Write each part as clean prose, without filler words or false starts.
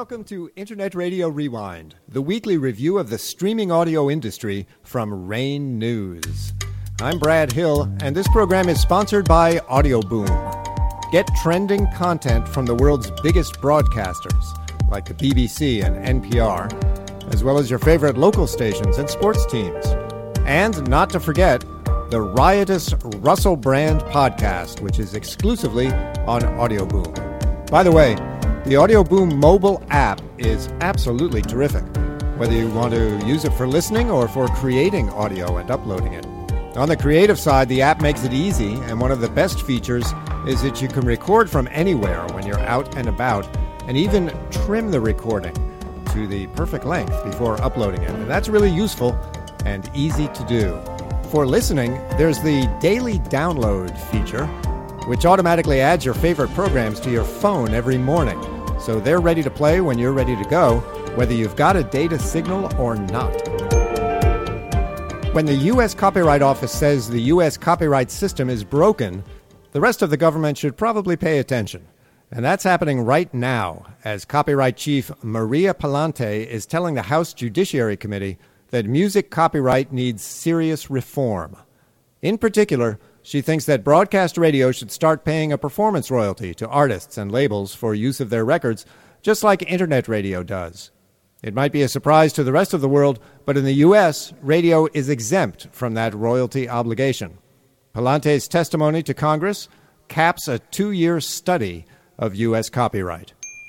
Welcome to Internet Radio Rewind, the weekly review of the streaming audio industry from Rain News. I'm Brad Hill, and this program is sponsored by Audio Boom. Get trending content from the world's biggest broadcasters, like the BBC and NPR, as well as your favorite local stations and sports teams. And not to forget, the riotous Russell Brand podcast, which is exclusively on Audio Boom. By the way, the Audio Boom mobile app is absolutely terrific, whether you want to use it for listening or for creating audio and uploading it. On the creative side, the app makes it easy, and one of the best features is that you can record from anywhere when you're out and about, and even trim the recording to the perfect length before uploading it. And that's really useful and easy to do. For listening, there's the daily download feature, which automatically adds your favorite programs to your phone every morning. So they're ready to play when you're ready to go, whether you've got a data signal or not. When the U.S. Copyright Office says the U.S. copyright system is broken, the rest of the government should probably pay attention. And that's happening right now, as Copyright Chief Maria Palante is telling the House Judiciary Committee that music copyright needs serious reform. In particular, she thinks that broadcast radio should start paying a performance royalty to artists and labels for use of their records, just like internet radio does. It might be a surprise to the rest of the world, but in the U.S., radio is exempt from that royalty obligation. Palante's testimony to Congress caps a 2-year study of U.S. copyright.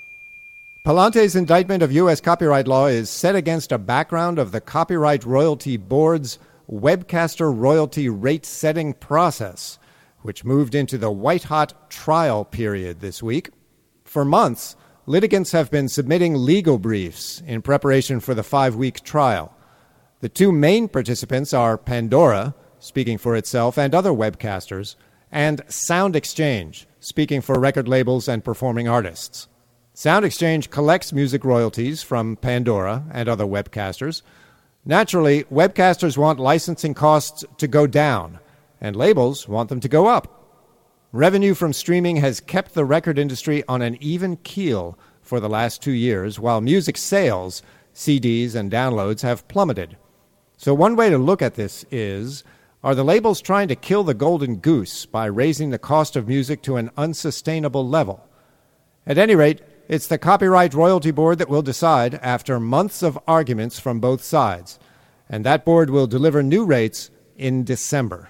Palante's indictment of U.S. copyright law is set against a background of the Copyright Royalty Board's webcaster royalty rate-setting process, which moved into the white-hot trial period this week. For months, litigants have been submitting legal briefs in preparation for the 5-week trial. The two main participants are Pandora, speaking for itself and other webcasters, and Sound Exchange, speaking for record labels and performing artists. Sound Exchange collects music royalties from Pandora and other webcasters. Naturally, webcasters want licensing costs to go down, and labels want them to go up. Revenue from streaming has kept the record industry on an even keel for the last 2 years, while music sales, CDs and downloads, have plummeted. So one way to look at this is, are the labels trying to kill the golden goose by raising the cost of music to an unsustainable level? At any rate, it's the Copyright Royalty Board that will decide after months of arguments from both sides, and that board will deliver new rates in December.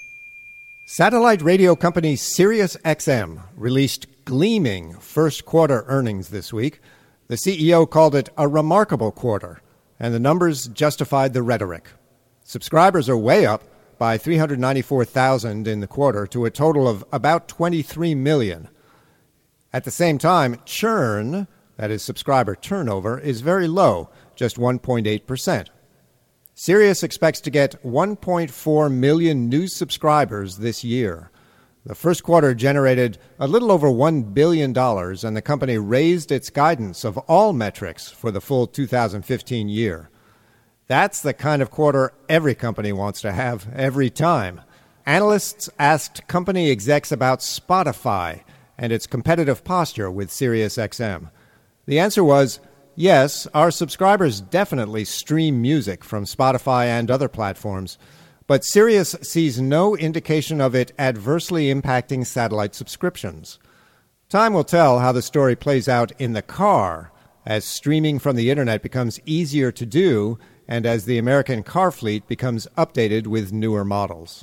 Satellite radio company SiriusXM released gleaming first-quarter earnings this week. The CEO called it a remarkable quarter, and the numbers justified the rhetoric. Subscribers are way up by 394,000 in the quarter to a total of about 23 million. At the same time, churn, that is subscriber turnover, is very low, just 1.8%. Sirius expects to get 1.4 million new subscribers this year. The first quarter generated a little over $1 billion, and the company raised its guidance of all metrics for the full 2015 year. That's the kind of quarter every company wants to have every time. Analysts asked company execs about Spotify and its competitive posture with SiriusXM. The answer was, yes, our subscribers definitely stream music from Spotify and other platforms, but Sirius sees no indication of it adversely impacting satellite subscriptions. Time will tell how the story plays out in the car, as streaming from the internet becomes easier to do and as the American car fleet becomes updated with newer models.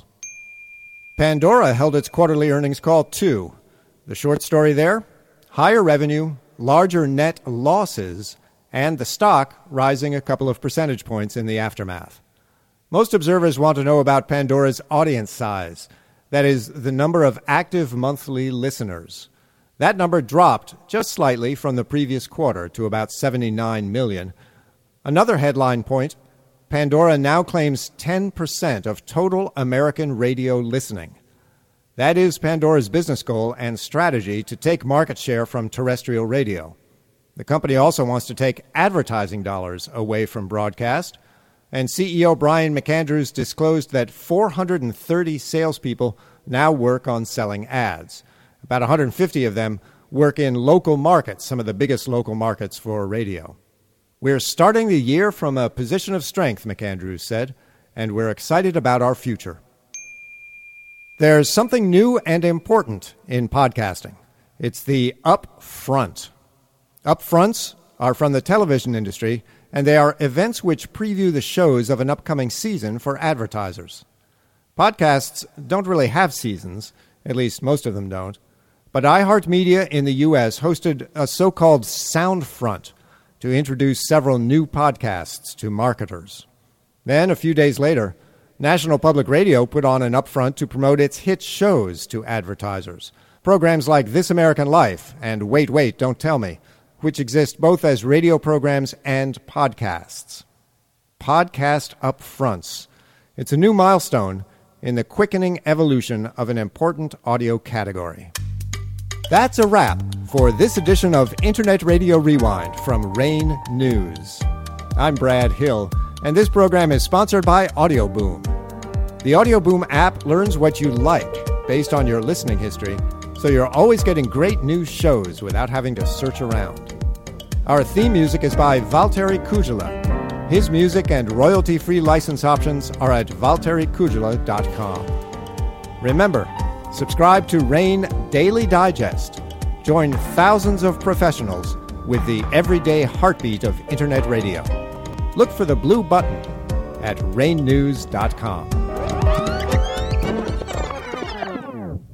Pandora held its quarterly earnings call too. The short story there? Higher revenue, larger net losses, and the stock rising a couple of percentage points in the aftermath. Most observers want to know about Pandora's audience size, that is, the number of active monthly listeners. That number dropped just slightly from the previous quarter to about 79 million. Another headline point, Pandora now claims 10% of total American radio listening. That is Pandora's business goal and strategy to take market share from terrestrial radio. The company also wants to take advertising dollars away from broadcast, and CEO Brian McAndrews disclosed that 430 salespeople now work on selling ads. About 150 of them work in local markets, some of the biggest local markets for radio. We're starting the year from a position of strength, McAndrews said, and we're excited about our future. There's something new and important in podcasting. It's the upfront. Upfronts are from the television industry, and they are events which preview the shows of an upcoming season for advertisers. Podcasts don't really have seasons, at least most of them don't, but iHeartMedia in the U.S. hosted a so-called Soundfront to introduce several new podcasts to marketers. Then, a few days later, National Public Radio put on an upfront to promote its hit shows to advertisers, programs like This American Life and Wait, Wait, Don't Tell Me, which exist both as radio programs and podcasts. Podcast upfronts. It's a new milestone in the quickening evolution of an important audio category. That's a wrap for this edition of Internet Radio Rewind from Rain News. I'm Brad Hill, and this program is sponsored by Audioboom. The Audioboom app learns what you like based on your listening history, so you're always getting great new shows without having to search around. Our theme music is by Valtteri Kujala. His music and royalty-free license options are at valtterikujala.com. Remember, subscribe to Rain Daily Digest. Join thousands of professionals with the everyday heartbeat of Internet radio. Look for the blue button at rainnews.com.